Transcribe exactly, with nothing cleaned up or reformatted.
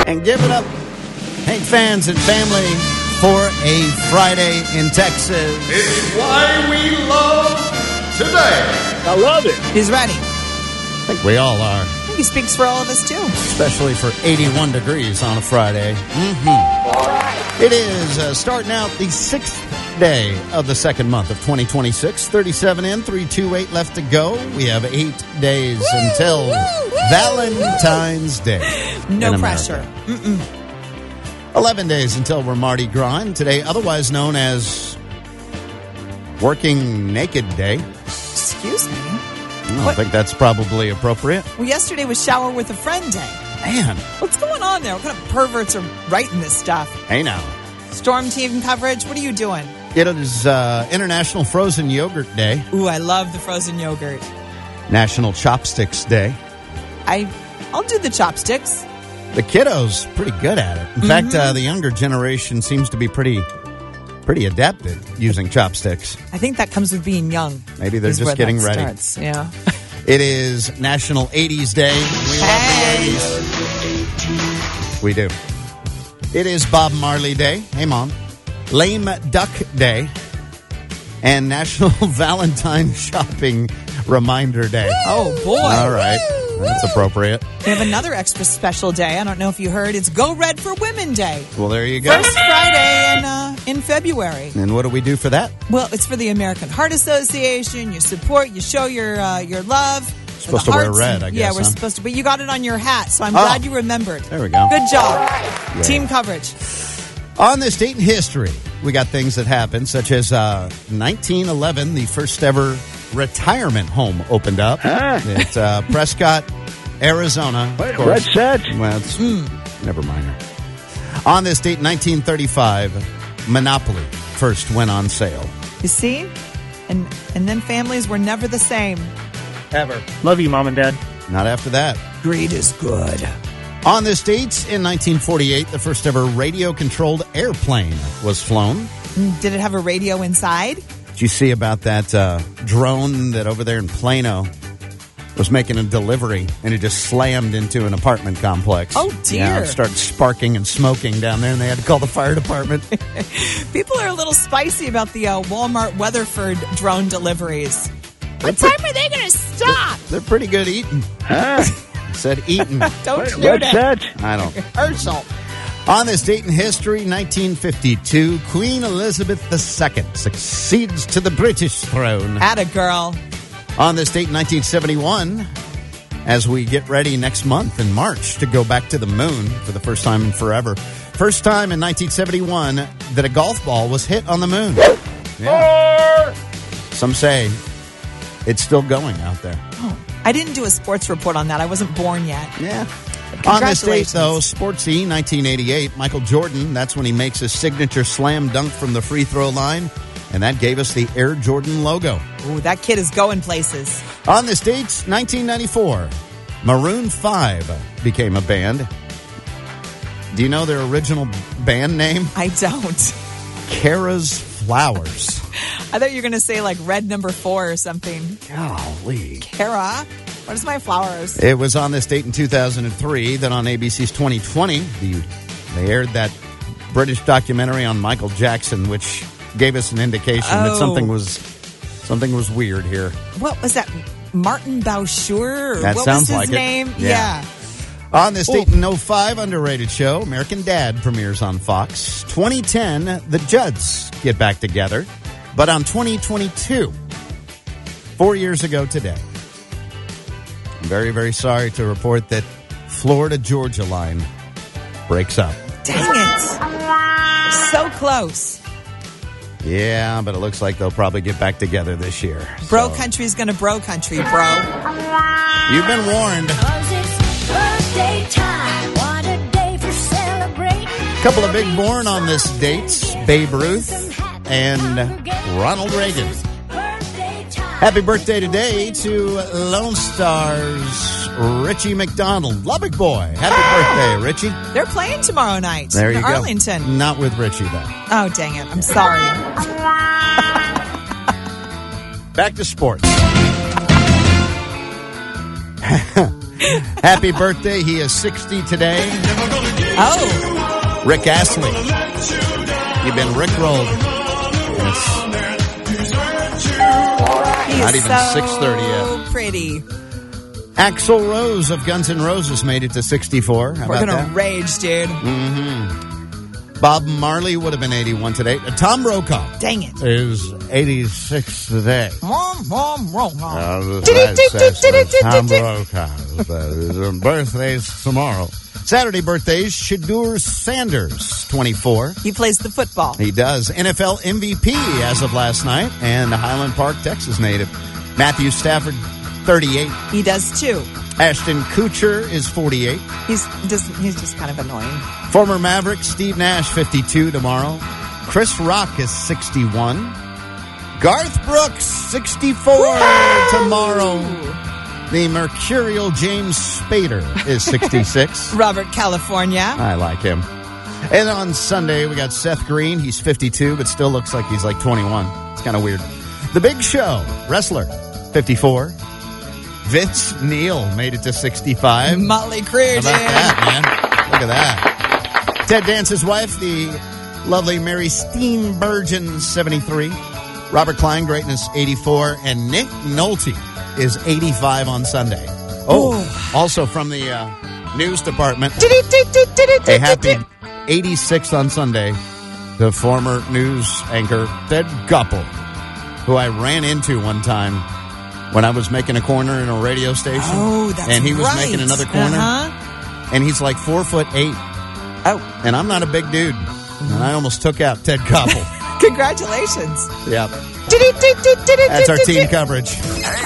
And give it up, Hank fans and family, for a Friday in Texas. It's why we love today. I love it. He's ready. I think we all are. I think he speaks for all of us, too. Especially for eighty-one degrees on a Friday. Mm-hmm. It is uh, starting out the sixth day of the second month of twenty twenty-six. thirty-seven in, three two eight left to go. We have eight days woo, until woo, woo, Valentine's woo. Day. No pressure. Mm-mm. eleven days until we're Mardi Gras. And today, otherwise known as Working Naked Day. Excuse me? I don't what? think that's probably appropriate. Well, yesterday was Shower with a Friend Day. Man. What's going on there? What kind of perverts are writing this stuff? Hey, now. Storm team coverage, what are you doing? It is uh, International Frozen Yogurt Day. Ooh, I love the frozen yogurt. National Chopsticks Day. I, I'll do the chopsticks. The kiddos pretty good at it. In mm-hmm. fact, uh, the younger generation seems to be pretty pretty adept at using chopsticks. I think that comes with being young. Maybe they're just getting ready. Starts. Yeah. It is National eighties Day. We hey. love the eighties. We do. It is Bob Marley Day. Hey, Mom. Lame Duck Day. And National Valentine Shopping Reminder Day. Woo! Oh, boy. All right. Woo! That's appropriate. We have another extra special day. I don't know if you heard. It's Go Red for Women Day. Well, there you go. First Friday in uh, in February. And what do we do for that? Well, it's for the American Heart Association. You support, you show your uh, your love. Supposed to wear red, I guess. Yeah, we're huh? supposed to. But you got it on your hat, so I'm oh. glad you remembered. There we go. Good job. Yeah. Team coverage. On this date in history, we got things that happened, such as uh, nineteen eleven, the first ever retirement home opened up. Huh? At uh, Prescott, Arizona. Wait, red set? Well, it's, mm. never mind. On this date in nineteen thirty-five, Monopoly first went on sale. You see? And and then families were never the same. Ever. Love you, Mom and Dad. Not after that. Greed is good. On this date in nineteen forty-eight, the first ever radio-controlled airplane was flown. Did it have a radio inside? Did you see about that uh, drone that over there in Plano was making a delivery, and it just slammed into an apartment complex? Oh, dear. Yeah, it started sparking and smoking down there, and they had to call the fire department. People are a little spicy about the uh, Walmart Weatherford drone deliveries. What time are they going to stop? They're, they're pretty good eating. Huh? Said eating. Don't Wait, shoot red it. set? I don't. Herschel. On this date in history, nineteen fifty-two, Queen Elizabeth the Second succeeds to the British throne. Atta girl. On this date in nineteen seventy-one, as we get ready next month in March to go back to the moon for the first time in forever. First time in nineteen seventy-one that a golf ball was hit on the moon. Yeah. Some say it's still going out there. Oh, I didn't do a sports report on that. I wasn't born yet. Yeah. On this date, though, Sportsy, nineteen eighty-eight, Michael Jordan, that's when he makes his signature slam dunk from the free throw line, and that gave us the Air Jordan logo. Ooh, that kid is going places. On this date, nineteen ninety-four, Maroon five became a band. Do you know their original band name? I don't. Kara's Flowers. I thought you were going to say like Red Number Four or something. Golly. Kara? What is my flowers? It was on this date in two thousand three that on A B C's twenty twenty, the, they aired that British documentary on Michael Jackson, which gave us an indication oh. that something was something was weird here. What was that? Martin Bauschur? That what sounds was his like name? it. Yeah. yeah. On this date in oh five, underrated show, American Dad premieres on Fox. twenty ten, the Judds get back together. But on twenty twenty-two, four years ago today, I'm very, very sorry to report that Florida-Georgia line breaks up. Dang it. So close. Yeah, but it looks like they'll probably get back together this year. Bro so. country's gonna bro country, bro. You've been warned. Birthday time, what a day for celebrating. Couple of big born on this date, Babe Ruth and Ronald Reagan. Happy birthday today to Lone Star's Richie McDonald, Lubbock boy. Happy birthday, Richie. They're playing tomorrow night There in you Arlington. go. Not with Richie, though. Oh, dang it. I'm sorry. Back to sports. Happy birthday. He is sixty today. Oh, Rick Astley. You've been rickrolled. It's he's not even so six thirty yet. pretty. Axl Rose of Guns N' Roses made it to sixty-four. How We're about gonna that? rage, dude. Bob Marley would have been eighty-one today. Uh, Tom Brokaw Dang it. is eighty-six today. Mom, mom, mom, mom. Uh, that's- that's- that's Tom Brokaw. His birthday's tomorrow. Saturday birthdays, Shadur Sanders, twenty-four. He plays the football. He does. N F L M V P as of last night, and a Highland Park, Texas native. Matthew Stafford, thirty-eight. He does too. Ashton Kutcher is forty-eight. He's just he's just kind of annoying. Former Maverick Steve Nash, fifty-two tomorrow. Chris Rock is sixty-one. Garth Brooks, sixty-four Woo-hoo! tomorrow. The mercurial James Spader is sixty-six. Robert California. I like him. And on Sunday, we got Seth Green. He's fifty-two, but still looks like he's like twenty-one. It's kind of weird. The Big Show, wrestler, fifty-four. Vince Neil made it to sixty-five. Motley Crue, How about dude. that, man? Look at that. Ted Dance's wife, the lovely Mary Steenburgen, seventy-three. Robert Klein, greatness, eighty-four. And Nick Nolte is eighty-five on Sunday. Oh, Ooh. also from the uh, news department, a happy eighty-six on Sunday, the former news anchor, Ted Goppel, who I ran into one time when I was making a corner in a radio station. Oh, that's And he was right. making another corner. Uh-huh. And he's like four foot eight. Oh, And I'm not a big dude. And I almost took out Ted Koppel. congratulations. Yep. That's our team coverage. Hey,